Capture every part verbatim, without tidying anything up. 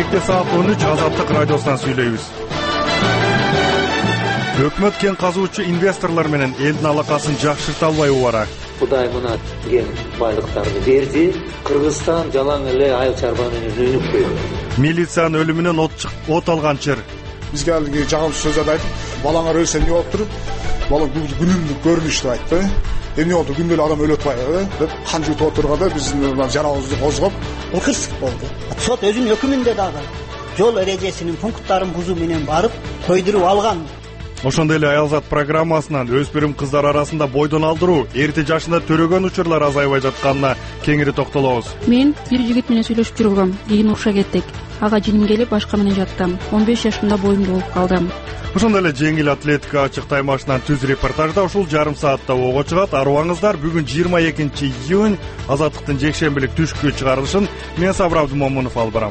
Кечте саат он үч Азаттык радиосунан сүйлөйбүз. Өкмөт кен казуучу инвесторлор менен элдин алакасын жакшырта албай убара. Кудай мына кен байлыктарды берди. Кыргызстан жалаң эле айыл чарба менен өнүп койду. Милициянын өлүмүнөн от от алган чыр. Бизге алги жагымсыз сөздөрдү айтып, балаңар өлсө эмне болуп туруп, бала күнүмдүк көрүнүш деп айтты. Эмне болду, күндө эле адам өлүп атпайбы деп кан жуутуп отурганда биздин жанагыбызды козгоп, ылкырсык болду. Сот өзүнүн өкүмүндө дагы жол эрежесинин пункттарын бузуу менен барып койдуруп алган. Ошондой эле Аялзат программасынан өспүрүм кыздар арасында бойдон алдыруу, эрте жашында төрөгөн учурлар азайбай жатканына кеңири токтолобуз. Мен бир жигит менен сүйлөшүп жүргөм. Кийин уруша кеттик. Ага жиним келип башка менен жаттым. он беш жашымда боюмду болуп калдым. Ошондой эле жеңил атлетика ачык таймашынан түз репортажда ушул жарым саатта ого чыгат. Арыбаңыздар, бүгүн жыйырма экинчи июнь Азаттыктын жекшембилик түшкү чыгарылышын мен Сабыр Абдымомунов алып барам.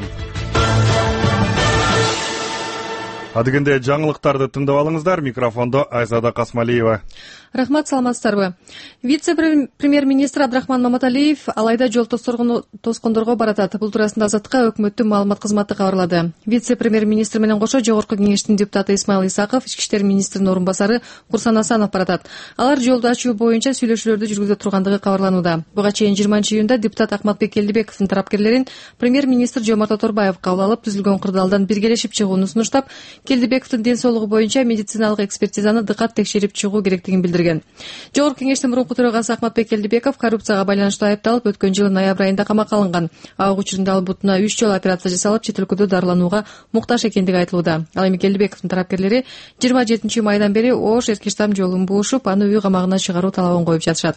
Адыгенде жаңылыктарды тыңдап алыңыздар. Микрофондо Айзада Касмалиева. Рахмат, саламатсыздарбы? Вице-премьер-министр Абдрахман Маматалиев алайда жол тоскондорго баратат. Бул туурасында Азаттыкка өкмөттүн маалымат кызматы кабарлады. Вице-премьер-министр менен кошо Жогорку кеңештин депутаты Исмаил Исаков, ички иштер министринин орун басары Курсан Асанов баратат. Алар жолду ачуу боюнча сүйлөшүүлөрдү жүргүзө тургандыгы кабарланууда. Буга чейин жыйырманчы июнда депутат Акматбек Келдибековдун тарапкерлерин премьер-министр Жомарт Оторбаев кабыл алып, түзүлгөн кырдаалдан биргелешип чыгууну сунуштап, Келдибековдун ден соолугу боюнча медициналык экспертизаны дыкат текшерип чыгуу керектигин билдирген. Жогорку кеңештин мурунку төрагасы Акматбек Келдибеков коррупцияга байланыштуу айыпталып, өткөн жылы ноябрь айында камакка алынган. Ага учурунда ал бутуна үч жолу операция жасалып, чет өлкөдө дарыланууга муктаж экендиги айтылууда. Ал эми Келдибековдун тарапкерлери жыйырма жетинчи майдан бери Ош Эркиштам жолун буушуп, аны үй камагына чыгаруу талабын коюп жатышат.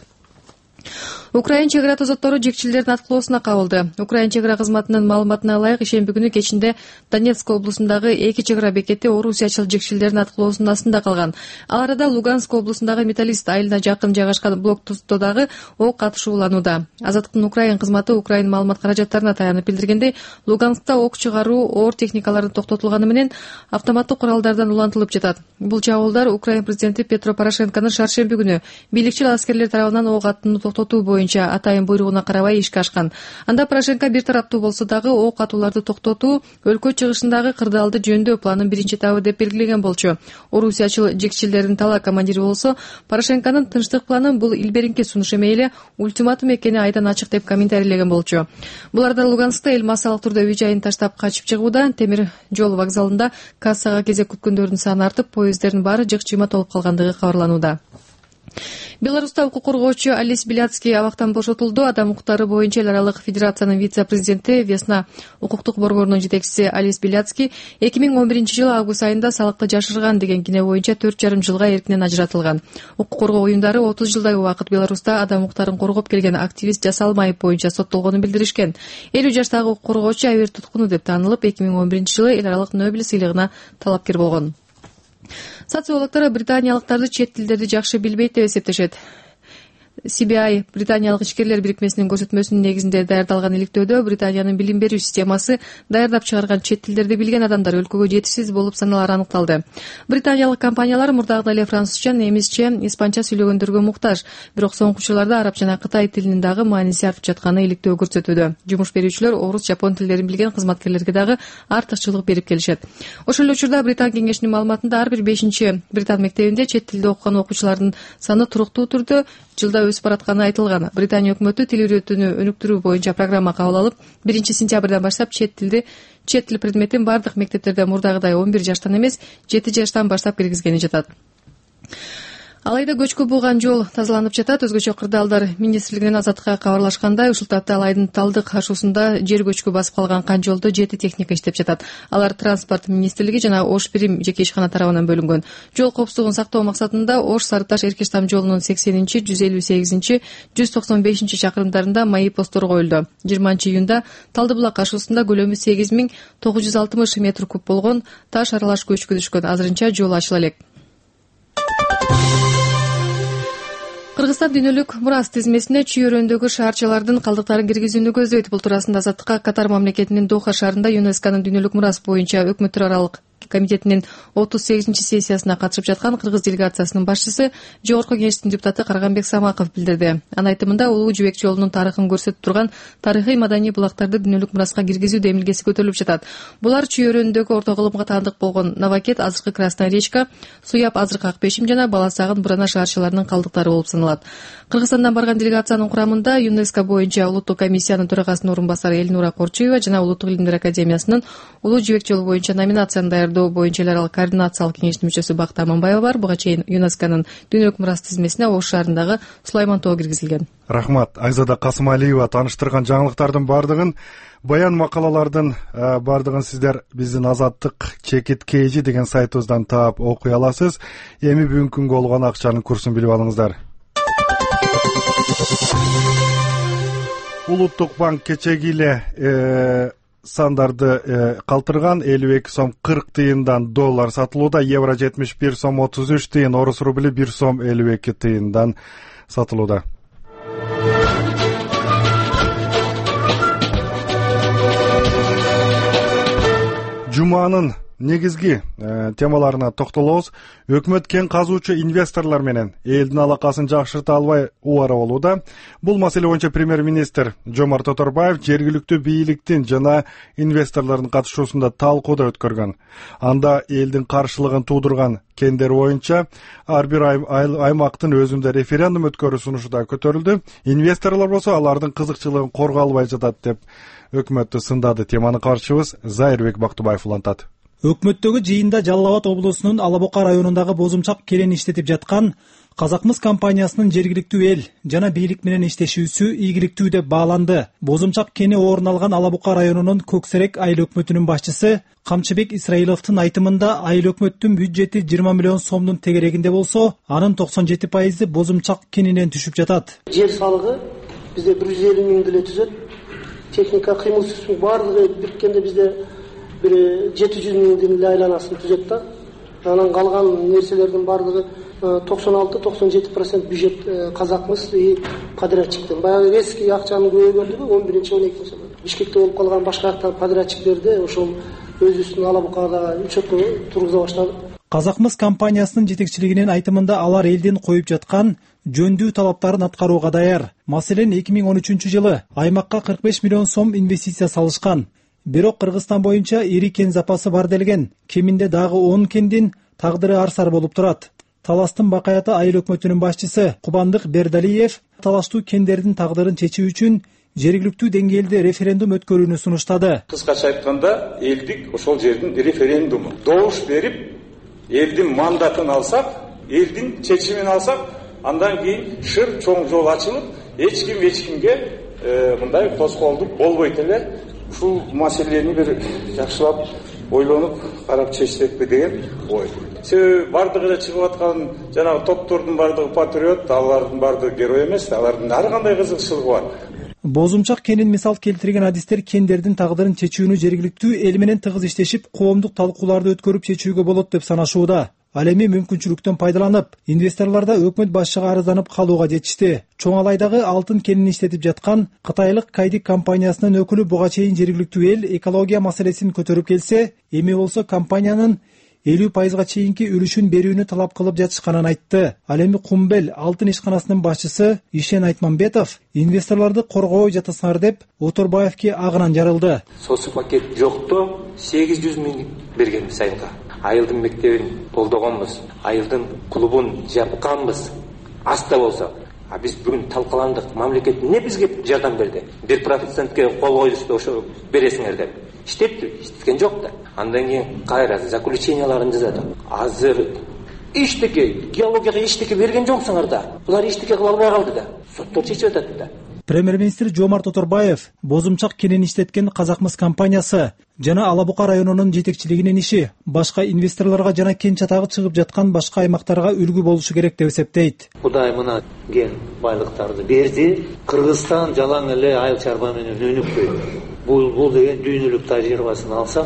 Украин чек ара тозоттору жекчилердин аткылоосуна кабылды. Украин чек ара кызматынын маалыматына ылайык, ишемби күнү кечинде Донецк облусундагы эки чек ара бекети орусиячыл жекчилердин аткылоосунун астында калган. Ал арада Луганск облусундагы Металлист айылына жакын жайгашкан блокпостто дагы ок катышууланууда. Азаттыктын Украин кызматы Украин маалымат каражаттарына таянып билдиргендей, Луганскта ок чыгаруу оор техникалардын токтотулганы менен автоматтык куралдардан улантылып жатат. Бул чабуулдар Украин президенти Петро Порошенконун шаршемби күнү бийликчил аскерлер тарабынан ок аттууну токтотуу боюнча атайын буйругуна карабай ишке ашкан. Анда Порошенко бир тараптуу болсо дагы ок атууларды токтотуу өлкө чыгышындагы кырдаалды жөндөө планын биринчи этабы деп белгилеген болчу. Орусиячыл жекчилердин тала командири болсо Порошенконун тынчтык планын бул илберинки сунуш эмей эле ультиматум экени айдан ачык деп комментарийлеген болчу. Буларда Луганскта эл массалык түрдө үй жайын таштап качып чыгууда, темир жол вокзалында кассага кезек күткөндөрдүн саны артып, поезддердин баары жык-жыйма толуп калгандыгы кабарланууда. Беларуста укук коргоочу Алис Беляцкий абактан бошотулду. Адам укуктары боюнча эл аралык федерациянын вице-президенти, Весна укуктук борборунун жетекчиси Алис Беляцкий эки миң он биринчи жылы август айында салыкты жашырган деген кине боюнча төрт жарым жылга эркинен ажыратылган. Укук коргоо уюмдары отуз жылдай убакыт Беларуста адам укуктарын коргоп келген активист жасалма айып боюнча соттолгонун билдиришкен. элүү жаштагы укук коргоочу абийир туткуну деп таанылып, эки миң он биринчи жылы эл аралык Нобель сыйлыгына талапкер болгон. Социологдор британиялыктарды чет тилдерди жакшы билбейт деп эсептешет. си би ай Британиялык ишкерлер бирикмесинин көрсөтмөсүнүн негизинде даярдалган иликтөөдө Британиянын билим берүү системасы даярдап чыгарган чет тилдерди билген адамдар өлкөгө жетишсиз болуп саналары аныкталды. Британиялык компаниялар мурдагыдай эле французча, немисче, испанча сүйлөгөндөргө муктаж, бирок соңку жылдарда араб жана кытай тилинин дагы мааниси артып жатканы иликтөө көрсөтүүдө. Жумуш берүүчүлөр орус, жапон тилдерин билген кызматкерлерге дагы артыкчылык берип келишет. Ошол эле учурда Британ кеңешинин маалыматында ар бир бешинчи Британ мектебинде чет тилде окуган окуучулардын саны туруктуу түрдө жылда өсүп баратканы айтылган. Британия өкмөтү тил үйрөтүүнү өнүктүрүү боюнча программа кабыл алып, биринчи сентябрдан баштап чет тилди чет тил предметин бардык мектептерде мурдагыдай он бир жаштан эмес, жети жаштан баштап киргизгени жатат. Алайда көчкү булган жол тазаланып жатат. Өзгөчө кырдаалдар министрлигинен Азаттыкка кабарлашкандай, ушул тапта Алайдын Талдык ашуусунда жер көчкү басып калган кан жолдо жети техника иштеп жатат. Алар транспорт министрлиги жана Ош Бирим жеке ишкана тарабынан бөлүнгөн. Жол коопсуздугун сактоо максатында Ош Сарыташ Эркиштам жолунун сексенинчи, жүз элүү сегизинчи, жүз токсон бешинчи чакырымдарында маи посттор коюлду. жыйырманчы июнда Талдыбулак ашуусунда көлөмү сегиз миң тогуз жүз алтымыш метр куб болгон таш аралаш көчкү түшкөн. Азырынча жол ачыла элек. Кыргызстан дүйнөлүк мурас тизмесине чүйөрөндөгү шаарчалардын калдыктарын киргизүүнү көздөйт. Бул туурасында Азаттыкка Катар мамлекетинин Доха шаарында ЮНЕСКОнун дүйнөлүк мурас боюнча өкмөттөр аралык комитетинин отуз сегизинчи сессиясына катышып жаткан кыргыз делегациясынын башчысы Жогорку Кеңештин депутаты Карганбек Самаков билдирди. Анын айтымында Улуу Жибек жолунун тарыхын көрсөтүп турган тарыхый маданий булактарды дүйнөлүк мураска киргизүү демилгеси көтөрүлүп жатат. Булар чүйөрөндөгү орто кылымга таандык болгон Новакет, азыркы Красная речка, Суяп, азыркы Ак Бешим жана Баласагын Бурана шаарчаларынын калдыктары болуп саналат. Кыргызстандан барган делегациянын курамында ЮНЕСКО боюнча улуттук комиссиянын төрагасынын орун басары Элнура Корчуева жана Улуттук илимдер академиясынын Улуу Жибек жолу боюнча номинацияны даярдоо боюнча эл аралык координациялык кеңештин мүчөсү Бакыт Аманбаева бар. Буга чейин ЮНЕСКОнун дүйнөлүк мурас тизмесине Ош шаарындагы Сулайман тоо киргизилген. Рахмат. Айзада Касымалиева таныштырган жаңылыктардын бардыгын, баян макалалардын бардыгын сиздер биздин Азаттык Чекит Кейжи деген сайтыбыздан таап окуй аласыз. Эми бүгүнкү күнгө болгон акчанын курсун билип алыңыздар. Улуттук банк кечеги эле сандарды калтырган. Элүү эки сом кырк тыйындан доллар сатылууда, евро жетимиш бир сом отуз үч тыйын, орус рубли бир сом элүү эки тыйындан сатылууда. Жуманын негизги э, темаларына токтолобуз. Өкмөт кен казуучу инвесторлор менен элдин алакасын жакшырта албай убара болууда. Бул маселе боюнча премьер-министр Жомарт Оторбаев жергиликтүү бийликтин жана инвесторлордун катышуусунда талкуу да өткөргөн. Анда элдин каршылыгын туудурган кендер боюнча ар бир аймактын өзүндө референдум өткөрүү сунушу да көтөрүлдү. Инвесторлор болсо алардын кызыкчылыгын корголбай жатат деп өкмөттү сындады. Теманы карчыбыз Зайырбек Бактыбаев улантат. Өкмөттөгү жыйында Жалал Абад облусунун Алабука районундагы бозумчак кенин иштетип жаткан Казакмыс компаниясынын жергиликтүү эл жана бийлик менен иштешүүсү ийгиликтүү деп бааланды. Бозумчак кени орун алган Алабука районунун Көксерек айыл өкмөтүнүн башчысы Камчыбек Исраиловдун айтымында айыл өкмөттүн бюджети жыйырма миллион сомдун тегерегинде болсо, анын токсон жети пайызы бозумчак кенинен түшүп жатат. Жер салыгы бизде бир жүз элүү миң деле түзөт. Техника кыймылсыз баардыгы бириккенде бизде бир жети жүз миңдин эле айланасын түзөт да. Анан калган нерселердин баардыгы токсон алты токсон жети процент бюджет Казакмыс и подрядчиктен. Баягы резкий акчанын көбөйгөндүгү он биринчи он экинчи Бишкекте болуп калган башка жактан подрядчиктерди ошол өзүбүздүн Алабукада учетко тургуза баштады. Казакмыс компаниясынын жетекчилигинин айтымында алар элдин коюп жаткан жөндүү талаптарын аткарууга даяр. Маселен эки миң он үчүнчү жылы аймакка кырк беш миллион сом инвестиция салышкан. Бирок Кыргызстан боюнча ири кен запасы бар делген. Кеминде дагы он кендин тагдыры арсар болуп турат. Таластын бакаяты айыл өкмөтүнүн башчысы Кубандык Бердалиев талаштуу кендердин тагдырын чечүү үчүн жергиликтүү деңгээлде референдум өткөрүүнү сунуштады. Кыскача айтканда, элдик ошол жердин референдуму добуш берип, элдин мандатын алсак, элдин чечимин алсак, андан кийин шыр чоң жол ачылып, эч ким эч кимге мындай тоскоолдук болбойт эле. Ушул маселени бир жакшылап ойлонуп карап чечсекпи деген ой. Себеби бардыгы эле чыгып аткан жанагы топтордун бардыгы патриот, алардын бардыгы герой эмес, алардын ар кандай кызыкчылыгы бар. Бозумчак кенин мисал келтирген адистер кендердин тагдырын чечүүнү жергиликтүү эл менен тыгыз иштешип, коомдук талкууларды өткөрүп чечүүгө болот деп санашууда. Ал эми мүмкүнчүлүктөн пайдаланып, инвесторлор да өкмөт башчыга арызданып калууга жетишти. Чоң Алайдагы алтын кенин иштетип жаткан Кытайлык Кайдик компаниясынын өкүлү буга чейин жергиликтүү эл экология маселесин көтөрүп келсе, эми болсо компаниянын элүү пайызга чейинки үлүшүн берүүнү талап кылып жатышканын айтты. Ал эми Кумбел алтын ишканасынын башчысы Ишен Айтманбетов инвесторлорду коргобой жатасыңар деп Оторбаевке агынан жарылды. Соцу пакет жокто сегиз жүз миң бергенбиз айылга. Айылдын мектебин колдогонбуз, айылдын клубун жапканбыз. Аста болсо, а биз бүгүн талкаландык. Мамлекет эмне бизге жардам берди? бир процентке кол коюшту, ошо бересиңер деп. Иштепти, иштеткен жок да. Андан кийин кайра заключенияларын жазады. Азыр эчтеке геологияга эчтеке берген жоксуңар да. Булар эчтеке кыла албай калды да. Соттор чечип атат да. Премьер-министр Жомарт Оторбаев бозумчак кенин иштеткен Казакмыс компаниясы жана Алабука районунун жетекчилигинин иши башка инвесторлорго жана кен чатагы чыгып жаткан башка аймактарга үлгү болушу керек деп эсептейт. Кудай мына кен байлыктарды берди. Кыргызстан жалаң эле айыл чарба менен өнүкпөйт. Бул бул деген дүйнөлүк тажрыйбасын алсак,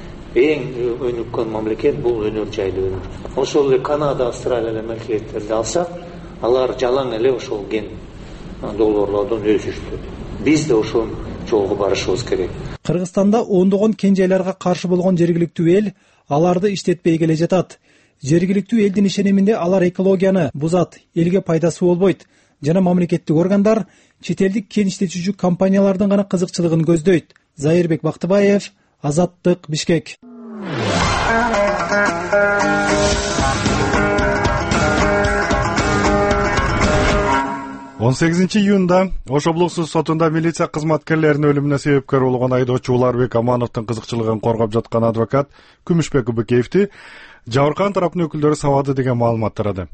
эң өнүккөн мамлекет бул өнөр жайлы өнөр. Ошол эле Канада, Австралия мамлекеттерди алсак, алар жалаң эле ошол кен долларлардан өсүштү. Биз да ошол жолго барышыбыз керек. Кыргызстанда ондогон кенжелерге каршы болгон жергиликтүү эл аларды иштетпей келе жатат. Жергиликтүү элдин ишениминде алар экологияны бузат, элге пайдасы болбойт жана мамлекеттик органдар чет элдик кен иштетүүчү компаниялардын гана кызыкчылыгын көздөйт. Зайырбек Бактыбаев, Азаттык, Бишкек. он сегизинчи июнда Ош облустук сотунда милиция кызматкерлеринин өлүмүнө себепкер болгон айдоочу Уларбек Амановдун кызыкчылыгын коргоп жаткан адвокат Күмүшбек Ыбыкеевди жабыркаган тараптын өкүлдөрү сабады деген маалымат тарады.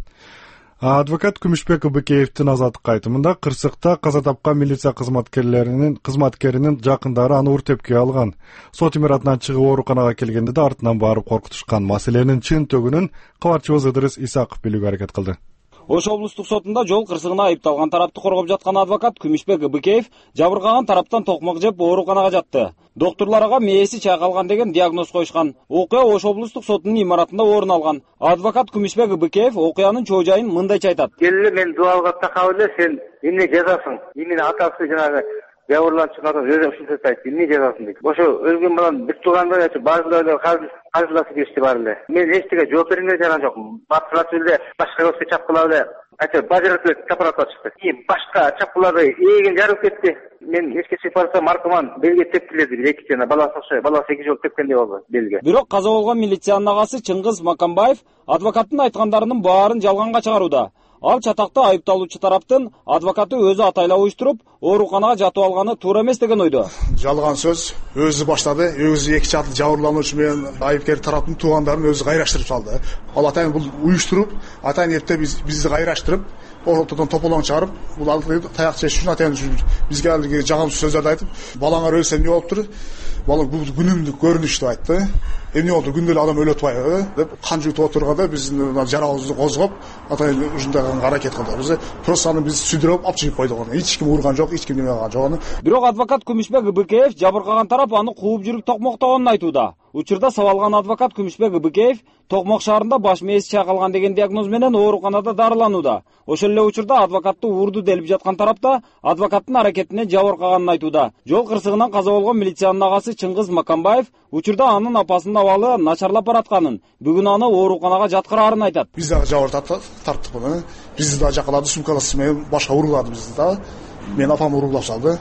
Адвокат Күмүшбек Ыбыкеевдин Азаттыкка айтымында кырсыкта каза тапкан милиция кызматкерлеринин кызматкеринин жакындары аны уртепке алган. Сот имаратынан чыгып ооруканага келгенде да артынан барып коркутушкан. Маселенин чын төгүнүн кабарчыбыз Ыдырыс Исаков билүүгө аракет кылды. Ош облустук сотунда жол кырсыгына айыпталган тарапты коргоп жаткан адвокат Күмүшбек Ыбыкеев жабыркаган тараптан токмок жеп ооруканага жатты. Доктурлар ага мээси чайкалган деген диагноз коюшкан. Окуя Ош облустук сотунун имаратында орун алган. Адвокат Күмүшбек Ыбыкеев окуянын чоо жайын мындайча айтат. Келе мен дуалга такап эле сен эмне жазасың? Эмне атасы жанагы жабырлануучунун атасы өзү ушинтип айтты. Эмне жазасың дейт. Ошо өлгөн баланын бүт туугандар айтып баардыгы эле каржылашып кешти баары эле. Мен эч нерсеге жооп бериңер жаган жокмун. Батырлатып эле башка көзгө чапкылап эле айтып бажырып чапарат чыкты. Кийин башка чапкыларды ээген жарып кетти. Мен эске чыгып барсам маркуман белге тептилерди. Бир эки жана баласы окшой, баласы эки жолу тепкендей болду белге. Бирок каза болгон милициянын агасы Чыңгыз Макамбаев адвокаттын айткандарынын баарын жалганга чыгарууда. Ал чатакта айыпталуучу тараптын адвокаты өзү атайлап уюштуруп, ооруканага жатып алганы туура эмес деген ойдо. Жалган сөз өзү баштады. Өзү эки чатлы жабырлануучу менен айыпкер тараптын туугандарын өзү кайраштырып салды. Ал атайын бул уюштуруп, атайын эрте биз бизди кайраштырып, ортодон тополоң чыгарып, бул алды таяк чечиш үчүн атайын бизге алги жагымсыз сөздөрдү айтып, балаңар өлсө эмне болуптур? Бала бул күнүмдүк көрүнүш деп айтты. Эмне болду? Күндө эле адам өлүп атпайбы деп кан жуутуп отурганда биздин жарабызды козгоп, атайын ушундай аракет кылды. Биз просто аны биз сүдүрөп алып чыгып койдук. Эч ким урган жок, эч ким неме кылган жок. Бирок адвокат Күмүшбек Ыбыкеев жабыркаган тарап аны кууп жүрүп токмоктогонун айтууда. Учурда сабалган адвокат Күмүшбек Ыбыкеев Токмок шаарында баш мээси чайкалган деген диагноз менен ооруканада дарыланууда. Ошол эле учурда адвокатты урду делип жаткан тарапта адвокаттын аракетине жабыркаганын айтууда. Жол кырсыгынан каза болгон милициянын агасы Чыңгыз Макамбаев учурда анын апасынын абалы начарлап баратканын, бүгүн аны ооруканага жаткыраарын айтат. Биз дагы жабыр тарттык буну. Бизди дагы жакалады, сумкасы менен башка уруулады бизди да. Мен апам уруулап салды.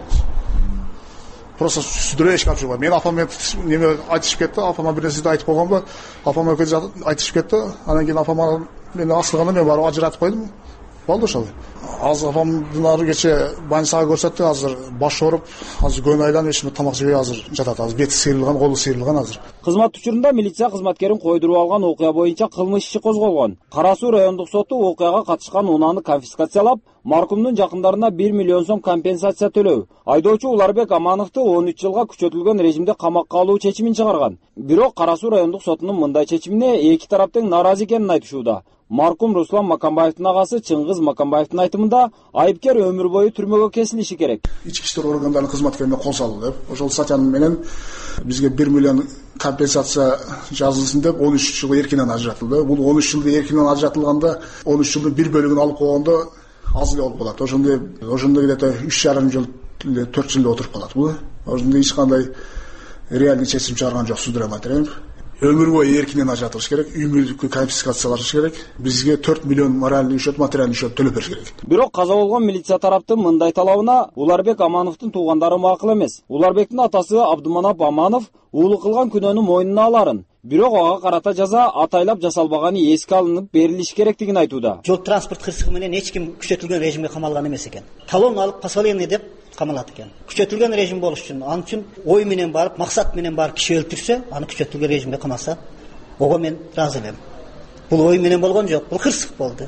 Просто сүдүрө эшик ачып жүргөн. Мен апам неме айтышып кетти, апама бир нерсе айтып койгонбу? Апама көз айтышып кетти. Анан кийин апама мени асылганда мен барып ажыратып койдум. Болду ошол. Азыр апамдын ары кече больницага көрсөттү, азыр баш ооруп, азыр көн айланып эч тамак жебей азыр жатат. Азыр бети сыйрылган, колу сыйрылган азыр. Кызмат учурунда милиция кызматкерин койдуруп алган окуя боюнча кылмыш иши козголгон. Кара Суу райондук соту окуяга катышкан унааны конфискациялап, маркумдун жакындарына бир миллион сом компенсация төлөө. Айдоочу Уларбек Амановду он үч жылга күчөтүлгөн режимде камакка алуу чечимин чыгарган. Бирок Кара Суу райондук сотунун мындай чечимине эки тарап тең нааразы экенин айтышууда. Маркум Руслан Макамбаевдин агасы Чыңгыз Макамбаевдин айтымында айыпкер өмүр бою түрмөгө кесилиши керек. Ички иштер органдарынын кызматкерине кол салуу деп, ошол статья менен бизге бир миллион компенсация жазылсын деп он үч жыл эркинен ажыратылды. Бул он үч жылды эркинен ажыратылганда он үч жылдын бир бөлүгүн алып койгондо аз эле болуп калат. Ошондой ошондой где-то үч жарым жыл эле төрт жыл отуруп калат бул. Ошондой эч кандай реальный чечим чыгарган жок судья материал. Өмүр бою эркинен ажыратылыш керек, үй мүлкү конфискациялаш керек. Бизге төрт миллион моральный счет, материальный счет төлөп бериш керек. Бирок каза болгон милиция тараптын мындай талабына Уларбек Амановдун туугандары макул эмес. Уларбектин атасы Абдуманап Аманов уулу кылган күнөөнү мойнуна аларын, бирок ага карата жаза атайлап жасалбаганы эске алынып берилиш керектигин айтууда. Жол транспорт кырсыгы менен эч ким күчөтүлгөн режимге камалган эмес экен. Талон алып позволение деп камалат экен. Күчөтүлгөн режим болуш үчүн, ал үчүн ой менен барып, максат менен барып киши өлтүрсө, аны күчөтүлгөн режимге камаса, ого мен разы элем. Бул ой менен болгон жок, бул кырсык болду.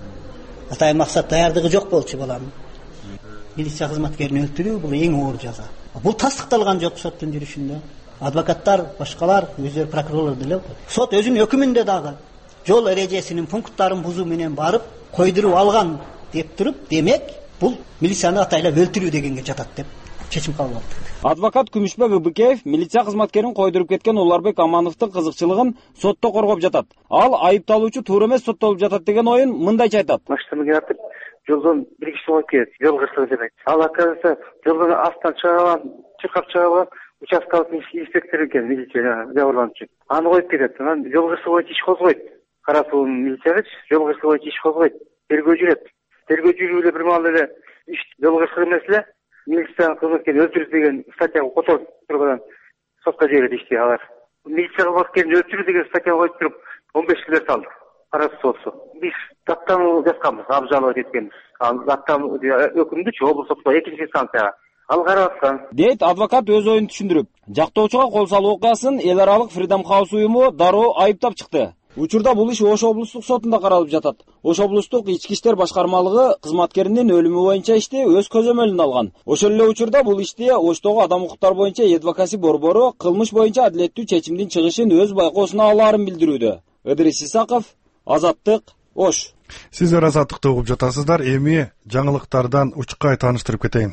Атайын максат даярдыгы жок болчу баланын. Милиция кызматкерин өлтүрүү бул эң оор жаза. Бул тастыкталган жок соттун жүрүшүндө. Адвокаттар, башкалар, өздөрү прокурорлор деле. Сот өзүнүн өкүмүндө дагы жол эрежесинин пункттарын бузуу менен барып койдуруп алган деп туруп, демек бул милицияны атайлап өлтүрүү дегенге жатат деп чечим кабыл алды. Адвокат Күмүшбек Ыбыкеев милиция кызматкерин койдуруп кеткен Уларбек Амановдун кызыкчылыгын сотто коргоп жатат. Ал айыпталуучу туура эмес соттолуп жатат деген оюн мындайча айтат. Машинаны киратып, жолдон бир киши коюп келет, жол кырсыгы деп айтты. Ал оказывается жолдон астынан чыга алган, чыкап чыга алган участкалык инспектор экен, милиция жабырлануучу. Аны коюп кетет. Анан жол кырсыгы боюнча иш козгойт. Кара суунун милициясы жол кырсыгы боюнча иш козгойт. Тергөө жүрөт. Тергөө жүрүү эле бир маал эле иш жол кырсыгы эмес эле милициянын кызматкерин өлтүрүү деген статьяга которуп турган сотко жиберди ишти алар. Милиция кызматкерин өлтүрүү деген статьяга коюп туруп он беш жылдар салды. Кара соту. Биз даттануу жазганбыз, абжаловать эткенбиз. Ал даттануу өкүмдүчү облус сотко экинчи инстанцияга ал карап аткан. Дейт адвокат өз оюн түшүндүрүп, жактоочуга кол салуу окуясын эл аралык Freedom House уюму дароо айыптап чыкты. Учурда бул иш Ош облустук сотунда каралып жатат. Ош облустук ички иштер башкармалыгы кызматкеринин өлүмү боюнча ишти өз көзөмөлүнө алган. Ошол эле учурда бул ишти Оштогу адам укуктар боюнча адвокаси борбору кылмыш боюнча адилеттүү чечимдин чыгышын өз байкоосуна алаарын билдирүүдө. Ыдырис Исаков, Азаттык, Ош. Сиздер Азаттыкты угуп жатасыздар. Эми жаңылыктардан учкай тааныштырып кетейин.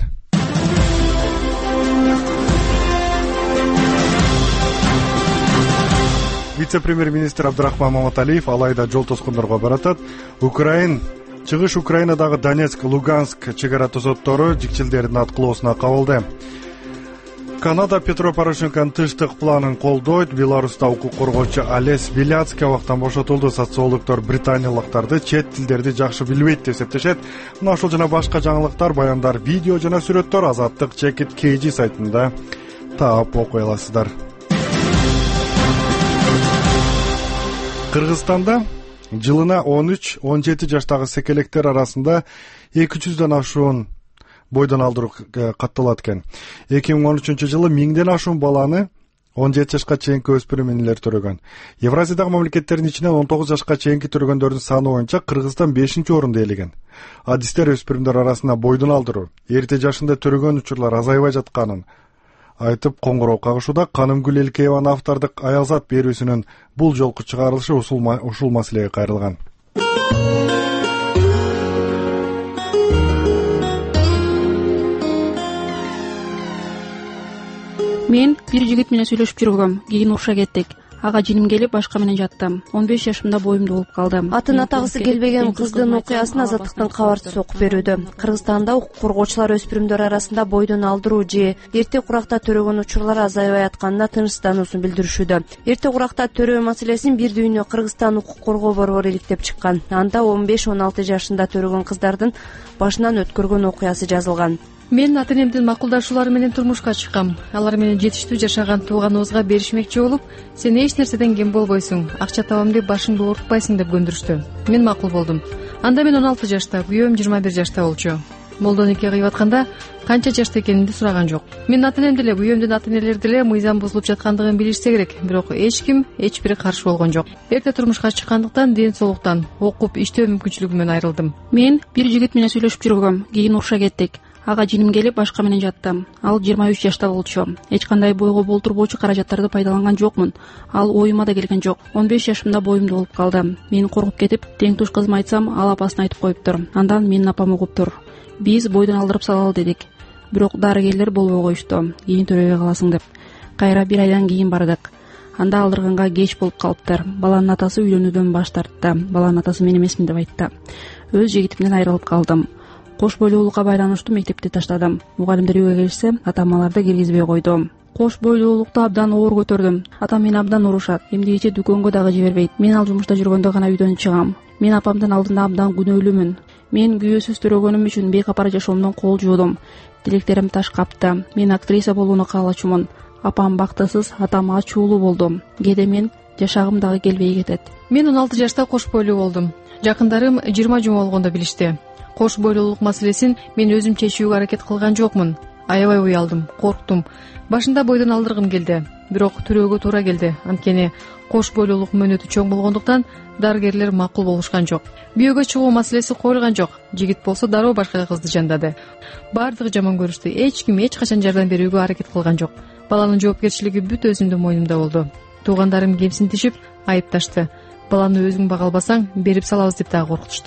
Вице-премьер-министр Абдрахман Маматалиев алайда жол тоскондорго баратат. Украин чыгыш Украинадагы Донецк, Луганск чек ара тосоттору жикчилдердин аткылоосуна кабылды. Канада Петро Порошенконун тынчтык планын колдойт. Беларуста укук коргоочу Алес Беляцкий абактан бошотулду. Социологдор британиялыктарды чет тилдерди жакшы билбейт деп эсептешет. Мына ошол жана башка жаңылыктар, баяндар, видео жана сүрөттөр Азаттык Чекит Кейжи сайтында таап окуй аласыздар. Кыргызстанда жылына он үч он жети жаштагы секелектер арасында эки жүздөн ашуун бойдон алдыруу катталат экен. эки миң он үчүнчү жылы миңден ашуун баланы он жети жашка чейинки өспүрүмүнүлөр төрөгөн. Евразиядагы мамлекеттердин ичинен он тогуз жашка чейинки төрөгөндөрдүн саны боюнча Кыргызстан бешинчи орунду ээлеген. Адистер өспүрүмдөр арасында бойдон алдыруу, эрте жашында төрөгөн учурлар азайбай жатканын айтып коңгуроо кагышууда. Канымгүл Элкееванын автордук аязат берүүсүнүн бул жолку чыгарылышы ушул маселеге кайрылган. Мен бир жигит менен сүйлөшүп жүргөм. Кийин уруша кеттик. Ага жиним келип башка менен жаттым. он беш жашымда боюмду болуп калдым. Атын атагысы келбеген кыздын окуясын Азаттыктын кабарчысы окуп берүүдө. Кыргызстанда укук коргоочулар өспүрүмдөр арасында бойдон алдыруу же эрте куракта төрөгөн учурлар азайбай атканына тынчсыздануусун билдиришүүдө. Эрте куракта төрөө маселесин бир дүйнө Кыргызстан укук коргоо борбору иликтеп чыккан. Анда он беш он алты жашында төрөгөн кыздардын башынан өткөргөн окуясы жазылган. Мен ата энемдин макулдашуулары менен турмушка чыккам. Алар менен жетиштүү жашаган тууганыбызга беришмекчи болуп, сен эч нерседен кем болбойсуң, акча табам деп башыңды оорутпайсың деп көндүрүштү. Мен макул болдум. Анда мен он алты жашта, күйөөм жыйырма бир жашта болчу. Молдон эке кыйып атканда канча жашта экенимди сураган жок. Мен ата энем деле, күйөөмдүн ата энелери деле мыйзам бузулуп жаткандыгын билишсе керек, бирок эч ким, эч бири каршы болгон жок. Эрте турмушка чыккандыктан ден соолуктан, окуп иштөө мүмкүнчүлүгүмөн айрылдым. Мен бир жигит менен сүйлөшүп жүргөм. Кийин уруша кеттик. Ага жиним келип башка менен жаттым. Ал жыйырма үч жашта болчу. Эч кандай бойго болтурбоочу каражаттарды пайдаланган жокмун. Ал оюма да келген жок. он беш жашымда боюмду болуп калды. Мени коркуп кетип, тең туш кызым айтсам, ал апасын айтып коюптур. Андан менин апам угуптур. Биз бойдон алдырып салалы дедик. Бирок дарыгерлер болбой коюшту. Кийин төрөбөй каласың деп. Кайра бир айдан кийин бардык. Анда алдырганга кеч болуп калыптыр. Баланын атасы үйлөнүүдөн баш тартты. Баланын атасы мен эмесмин деп айтты. Өз жигитимден айрылып калдым. Кош бойлуулукка байланыштуу мектепти таштадым. Мугалимдер үйгө келишсе, атам аларды киргизбей койду. Кош бойлуулукту абдан оор көтөрдүм. Атам мени абдан урушат. Эмдегиче дүкөнгө дагы жибербейт. Мен ал жумушта жүргөндө гана үйдөн чыгам. Мен апамдын алдында абдан күнөөлүүмүн. Мен күйөөсүз төрөгөнүм үчүн бейкапара жашоомдон кол жуудум. Тилектерим таш капты. Мен актриса болууну каалачумун. Апам бактысыз, атам ачуулуу болду. Кээде мен жашагым дагы келбей кетет. Мен он алты жашта кош бойлуу болдум. Жакындарым жыйырма жума болгондо билишти. Кош бойлуулук маселесин мен өзүм чечүүгө аракет кылган жокмун. Аябай уялдым, корктум. Башында бойдон алдыргым келди, бирок төрөөгө туура келди. Анткени кош бойлуулук мөөнөтү чоң болгондуктан дарыгерлер макул болушкан жок. Бүйөөгө чыгуу маселеси коюлган жок. Жигит болсо дароо башка кызды жандады. Бардыгы жаман көрүштү. Эч ким эч качан жардам берүүгө аракет кылган жок. Баланын жоопкерчилиги бүт өзүмдүн мойнумда болду. Туугандарым кемсинтишип айыпташты. Баланы өзүң бага албасаң берип салабыз деп дагы коркутушту.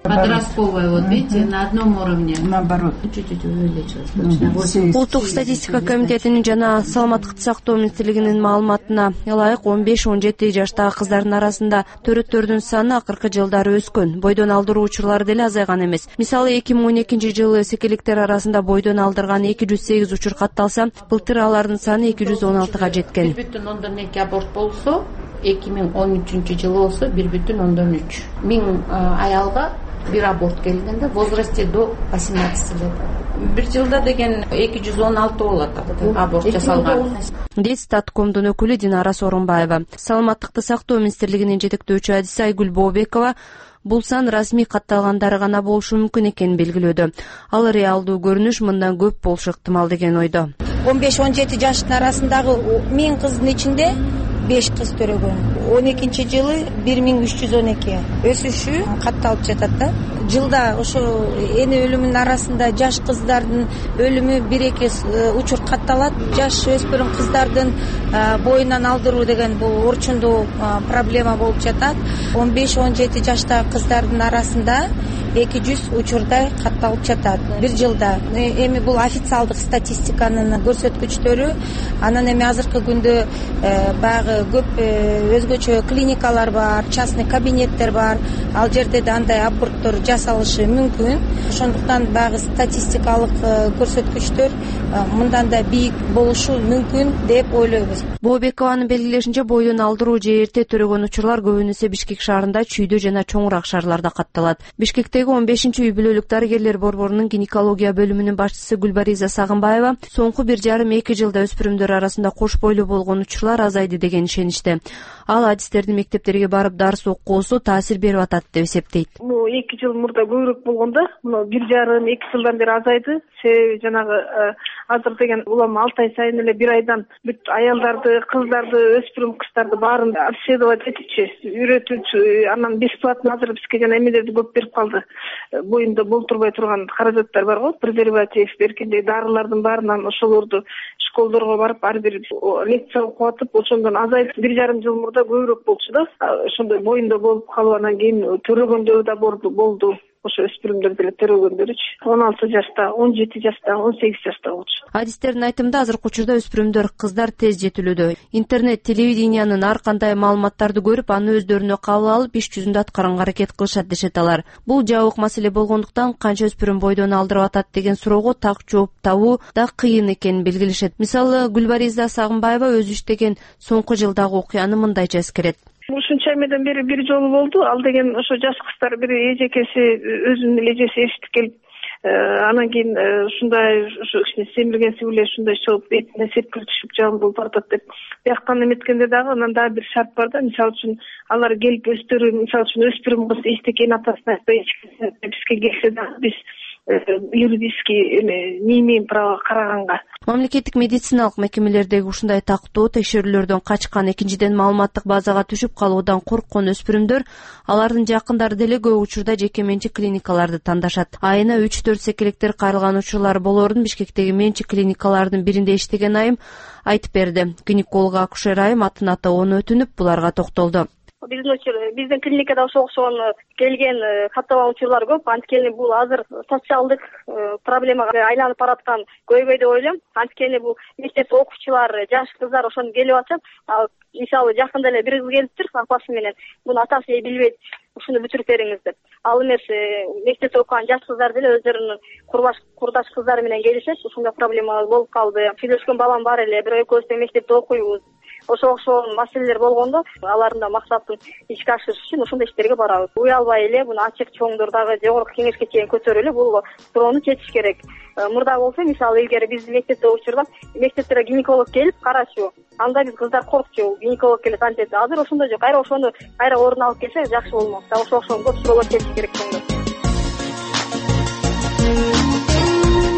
Подростковая, вот видите, на одном уровне. Наоборот. Чуть-чуть увеличилось. Улуттук статистика комитетинин жана саламаттыкты сактоо министрлигинин маалыматына ылайык он беш он жети жаштагы кыздардын арасында төрөттөрдүн саны акыркы жылдары өскөн. Бойдон алдыруу учурлары деле азайган эмес. Мисалы эки миң он экинчи жылы секеликтер арасында бойдон алдырган эки жүз сегиз учур катталса, былтыр алардын саны эки жүз он алтыга жеткен. бир бүтүн ондон эки аборт болсо, эки миң он үчүнчү жылы болсо бир бүтүн ондон үч. Миң аялга бир аборт келгенде в возрасте до восемнадцати лет. Бир жылда деген эки жүз он алты болот аборт жасалган. Дейт Статкомдун өкүлү Динара Сооронбаева. Саламаттыкты сактоо министрлигинин жетектөөчү адиси Айгүл Бообекова бул сан расмий катталгандары гана болушу мүмкүн экенин белгилөөдө. Ал реалдуу көрүнүш мындан көп болушу ыктымал деген ойдо. он беш он жети жаштын арасындагы миң кыздын ичинде беш кыз төрөгөн. он экинчи жылы бир миң үч жүз он эки өсүшү катталып жатат да. Жылда ошо эне өлүмүнүн арасында жаш кыздардын өлүмү бир эки учур катталат. Жаш өспүрүм кыздардын боюнан алдыруу деген бул орчундуу проблема болуп жатат. он беш он жети жаштагы кыздардын арасында эки жүз учурдай катталып жатат бир жылда. Эми бул официалдык статистиканын көрсөткүчтөрү. Анан эми азыркы күндө баягы көп өзгөчө клиникалар бар, частный кабинеттер бар. Ал жерде да андай аборттор жасалышы мүмкүн. Ошондуктан баягы статистикалык көрсөткүчтөр мындан да бийик болушу мүмкүн деп ойлойбуз. Бообекованын белгилешинче, бойдон алдыруу же эрте төрөгөн учурлар көбүнесе Бишкек шаарында, Чүйдө жана чоңураак шаарларда катталат. Бишкектеги он бешинчи үй бүлөлүк дарыгерлер борборунун гинекология бөлүмүнүн башчысы Гүлбариза Сагынбаева соңку бир жарым эки жылда өспүрүмдөр арасында кош бойлуу болгон учурлар азайды деген ишеничте. Ал адистердин мектептерге барып дарс окуусу таасир берип атат деп эсептейт. Бул эки жыл мурда көбүрөөк болгондо, мына бир жарым эки жылдан бери азайды. Себеби жанагы азыр деген улам алты ай сайын эле бир айдан бүт аялдарды, кыздарды, өспүрүм кыздарды баарын обследовать этичи, үйрөтүүчү, анан бесплатно азыр бизге жана эмелерди көп берип калды. Боюнда болтурбай турган каражаттар бар го, презерватив, эркиндей дарылардын баарынан ошолорду школдорго барып ар бир лекция окуп атып, ошондон азайып бир жарым жыл мурда көбүрөөк болчу да. Ошондой боюнда болуп калып анан кийин төрөгөндөр да болду. Ошо өспүрүмдөр деле төрөгөндөрүчү он алты жашта, он жети жашта, он сегиз жашта болчу. Адистердин айтымында азыркы учурда өспүрүмдөр кыздар тез жетилүүдө. Интернет, телевидениянын ар кандай маалыматтарды көрүп, аны өздөрүнө кабыл алып, иш жүзүндө аткарганга аракет кылышат дешет алар. Бул жабык маселе болгондуктан канча өспүрүм бойдон алдырып атат деген суроого так жооп табуу да кыйын экенин белгилешет. Мисалы, Гүлбариза Сагынбаева өзү иштеген соңку жылдагы окуяны мындайча эскерет. Ушунча эмеден бери бир жолу болду. Ал деген ошо жаш кыздар бир эжекеси өзүнүн эле эжеси эшитип келип, анан кийин ушундай ушу кичине семиргенси биле ушундай чыгып бетине сепкил түшүп жаман болуп баратат деп. Бияктан эметкенде дагы анан дагы бир шарт бар да. Мисалы үчүн алар келип өстөрү, мисалы үчүн өспүрүм кыз эчтекен атасына айтпай бизге келсе да биз юридический эме не имеем права караганга. Мамлекеттик медициналык мекемелердеги ушундай тактоо текшерүүлөрдөн качкан, экинчиден маалыматтык базага түшүп калуудан корккон өспүрүмдөр алардын жакындары деле көп учурда жеке менчик клиникаларды тандашат. Айына үч төрт секелектер кайрылган учурлар болоорун Бишкектеги менчик клиникалардын биринде иштеген айым айтып берди. Гинеколог акушер айым атын атоону өтүнүп, буларга токтолду. Биздин биздин клиникада ошого окшогон келген катталган учурлар көп. Анткени бул азыр социалдык проблемага айланып бараткан көйгөй деп ойлойм. Анткени бул мектеп окуучулар, жаш кыздар ошону келип атышат. Мисалы жакында эле бир кыз келиптир, апасы менен. Муну атасы билбейт, ушуну бүтүрүп бериңиз деп. Ал эмес, мектепте окуган жаш кыздар деле өздөрүнүн курдаш курдаш кыздары менен келишет. Ушундай проблема болуп калды. Сүйлөшкөн балам бар эле, бир экөөбүз мектепте окуйбуз. Ошо окшогон маселелер болгондо, алардын да максатын ишке ашырыш үчүн ошондой иштерге барабыз. Уялбай эле буну ачык чоңдурдагы жогорку кеңешке чейин көтөрүлүп, бул суроону чечиш керек. Мурда болсо, мисалы, эгер биздин мектепте учурда мектептерге гинеколог келип карачу, анда биз кыздар коркчу, гинеколог келет антет. Азыр ошондой жок. Кайра ошону кайра ордуна алып келсе жакшы болмок. Ошо окшогон көп суроолор чечиш керек чоңдор.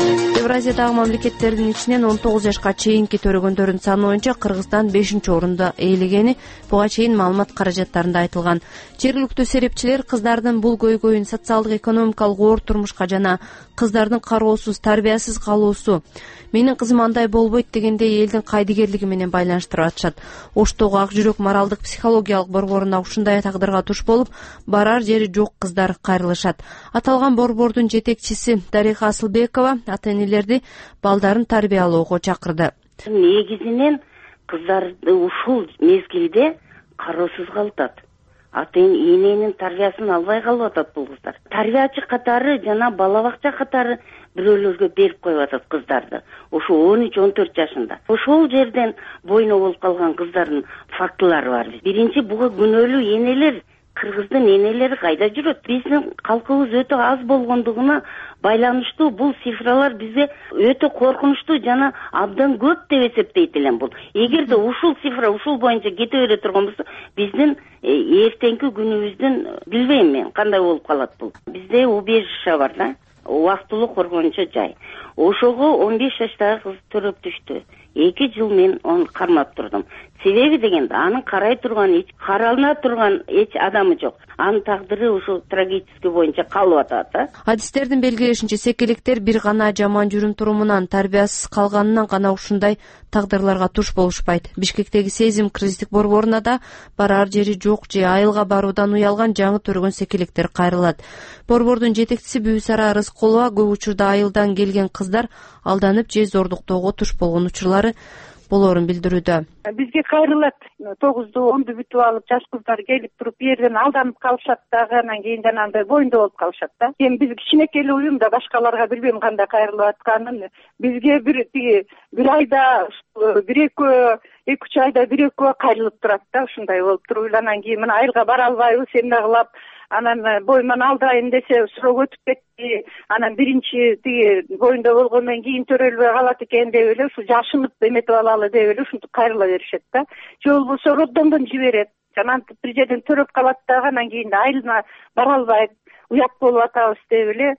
Евразиядагы мамлекеттердин ичинен он тогуз жашка чейинки төрөгөндөрдүн саны боюнча Кыргызстан бешинчи орунду ээлегени буга чейин маалымат каражаттарында айтылган. Жергиликтүү серепчилер кыздардын бул көйгөйүн социалдык экономикалык оор турмушка жана кыздардын кароосуз, тарбиясыз калуусу, менин кызым андай болбойт дегендей элдин кайдыгерлиги менен байланыштырып атышат. Оштогу Ак жүрөк моралдык психологиялык борборуна ушундай тагдырга туш болуп, барар жери жок кыздар кайрылышат. Аталган борбордун жетекчиси Дариха Асылбекова ата-энелерди балдарын тарбиялоого чакырды. Негизинен кыздарды ушул мезгилде кароосуз калышат. Ата-эненин тарбиясын албай калып атат бул кыздар. Тарбиячы катары жана бала бакча катары бирөөлөргө берип коюп атат кыздарды. Ошо он үч он төрт жашында. Ошол жерден бойно болуп калган кыздардын фактылары бар. Биринчи буга күнөөлүү энелер, кыргыздын энелери кайда жүрөт? Биздин калкыбыз өтө аз болгондугуна байланыштуу бул цифралар бизге өтө коркунучтуу жана абдан көп деп эсептейт элем бул. Эгерде ушул цифра ушул боюнча кете бере турган болсо, биздин эртеңки күнүбүздүн билбейм мен кандай болуп калат бул. Бизде убежище бар да, убактылуу коргоончу жай. Ошого он беш жаштагы кыз төрөп түштү. эки жыл мен onu кармап турдум. Себеби дегенде анын карай турган, каралына турган эч адамы жок. Анын тагдыры ушул трагический боюнча калып атат да. Адистердин белгилешинче, секелектер бир гана жаман жүрүм турумунан, тарбиясыз калганынан гана ушундай тагдырларга туш болушпайт. Бишкектеги Сезим кризистик борборуна да барар жери жок же айылга баруудан уялган жаңы төрөгөн секелектер кайрылат. Борбордун жетекчиси Бүбүсара Рыскулова көп учурда айылдан келген кыздар алданып же зордуктоого туш болгон учурлары болоорун билдирүүдө. Бизге кайрылат. тогузду онду бүтүп алып жаш кыздар келип туруп бу жерден алданып калышат дагы, анан кийин жанагындай боюнда болуп калышат да. Эми биз кичинекей эле уюм да, башкаларга билбейм кандай кайрылып атканын. Бизге бир тиги бир айда бир экөө эки үч айда бир экөө кайрылып турат да, ушундай болуп туруп, анан кийин мына айылга бара албайбыз эмне кылап, анан бойман алдайын десе суроо өтүп кетти, анан биринчи тиги боюнда болгондон кийин төрөлбөй калат экен деп эле ушу жашынып эметип алалы деп эле ушинтип кайрыла беришет да. Же болбосо роддомдон жиберет, жанагынтип бир жерден төрөп калат дагы, анан кийин айылына бара албайт, уят болуп атабыз деп эле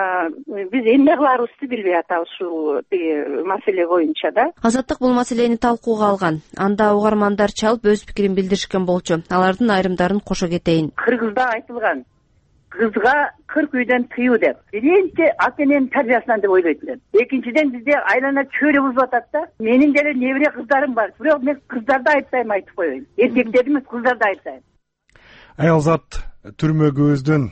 биз эмне кыларыбызды билбей атабыз ушул тиги маселе боюнча да. Азаттык бул маселени талкууга алган. Анда угармандар чалып өз пикирин билдиришкен болчу. Алардын айрымдарын кошо кетейин. Кыргызда айтылган кызга кырк үйдөн тыюу деп. Биринчи ата-эненин тарбиясынан деп ойлойт элем. Экинчиден бизде айлана чөйрө бузуп атат да. Менин деле небере кыздарым бар. Бирок мен кыздарды айыптайм, айтып коеюн. Эркектерди эмес, кыздарды айыптайм. Аялзат түрмөгүбүздүн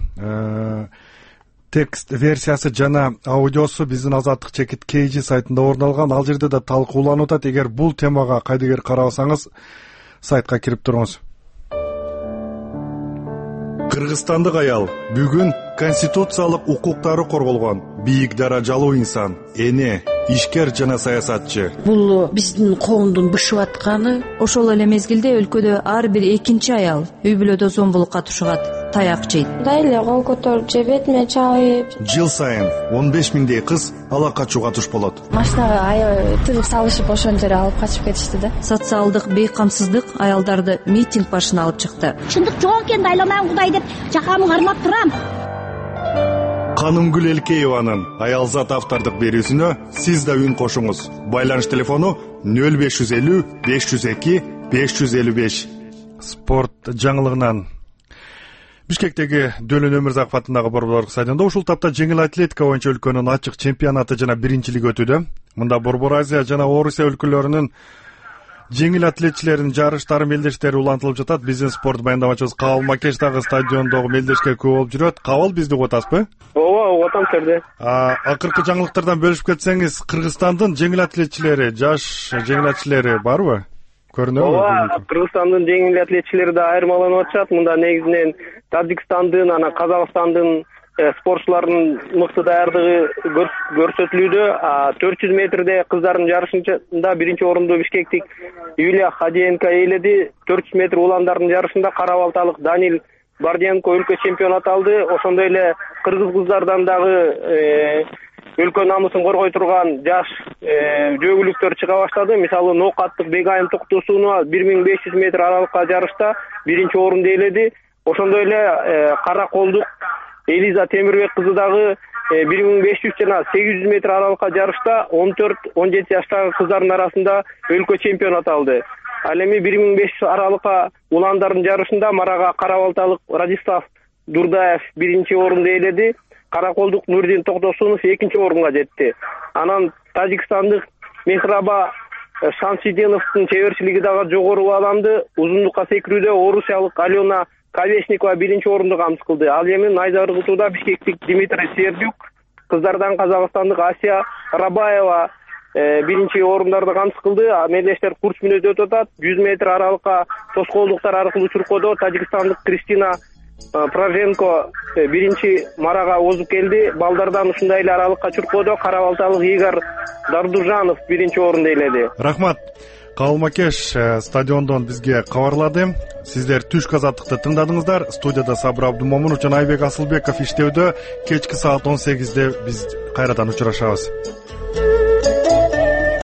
текст версиясы жана аудиосу биздин Азаттык чекит Кейжи сайтында орун алган. Ал жерде да талкууланып атат. Эгер бул темага кайдыгер карабасаңыз, сайтка кирип туруңуз. Кыргызстандык аял бүгүн конституциялык укуктары корголгон бийик даражалуу инсан, эне, ишкер жана саясатчы. Бул биздин коомдун бышып атканы. Ошол эле мезгилде өлкөдө ар бир экинчи аял үй бүлөдө зомбулукка тушугат, таяк жейт. Дайле кол көтөрүп же бетиме чабып. Жыл сайын он беш миңдей кыз ала качууга туш болот. Машинага тыгып салышып ошол жерге алып качып кетишти да. Социалдык бейкамсыздык аялдарды митинг башына алып чыкты. Чындык жок экен, дайламайм Кудай деп жакамы кармап турам. Канымгүл Элкееванын Аялзат автордук берүүсүнө сиз да үн кошуңуз. Байланыш телефону нөл беш жүз элүү беш жүз эки беш жүз элүү беш. Спорт жаңылыгынан Бишкектеги Дөлөн Өмүрзаков атындагы борборлук стадиондо ушул тапта жеңил атлетика боюнча өлкөнүн ачык чемпионаты жана биринчилиги өтүүдө. Мында Борбор Азия жана Орусия өлкөлөрүнүн жеңил атлетчилердин жарыштары, мелдештери улантылып жатат. Биздин спорт баяндамачыбыз Кабыл Макеш дагы стадиондогу мелдешке көп болуп жүрөт. Кабыл, бизди угуп атасызбы? Ооба, угуп атам сизди. Акыркы жаңылыктардан бөлүшүп кетсеңиз, Кыргызстандын жеңил атлетчилери, жаш жеңил атлетчилери барбы? Көрүнөбү? Ооба, Кыргызстандын жеңил атлетчилери да айырмаланып атышат. Мында негизинен Тажикстандын, анан Казакстандын спортчулардын мыкты даярдыгы көрсөтүлүүдө. төрт жүз метрде кыздардын жарышында биринчи орунду бишкектик Юлия Хадиенко ээледи. төрт жүз метр уландардын жарышында кара балталык Данил Бардиенко өлкө чемпионат алды. Ошондой эле кыргыз кыздардан дагы өлкө намысын коргой турган жаш жөгүлүктөр чыга баштады. Мисалы Ноокаттык Бегайым Токтосунова бир миң беш жүз метр аралыкка жарышта биринчи орунду ээледи. Ошондой эле кара колдук Элиза Темирбек кызы дагы бир миң беш жүз жана сегиз жүз метр аралыкка жарышта он төрт он жети жаштагы кыздардын арасында өлкө чемпиону аталды. Ал эми бир миң беш жүз аралыкка уландардын жарышында Марага Карабалталык Радислав Дурдаев биринчи орунду ээледи. Караколдук Нурдин Токтосунов экинчи орунга жетти. Анан тажикстандык Мехраба Шамсиденовдун чеберчилиги дагы жогору бааланды. Узундукка секирүүдө орусиялык Алена Кавешникова биринчи орунду камсыз кылды. Ал эми найза ыргытууда бишкектик Дмитрий Сердюк, кыздардан казакстандык Асия Рабаева биринчи орундарды камсыз кылды. Мелдештер курс мүнөзү өтүп атат. жүз метр аралыкка тоскоолдуктар аркылуу чуркоодо тажикстандык Кристина Проженко биринчи марага озуп келди. Балдардан ушундай эле аралыкка чуркоодо карабалталык Игорь Дардужанов биринчи орунду ээледи. Рахмат. Калмакеш стадиондон бизге кабарлады. Сиздер Түшк азаттыкты тыңдадыңыздар. Студияда Сабыр Абдумомунов жана Айбек Асылбеков иштөөдө. Кечки саат он сегизде биз кайрадан учурашабыз.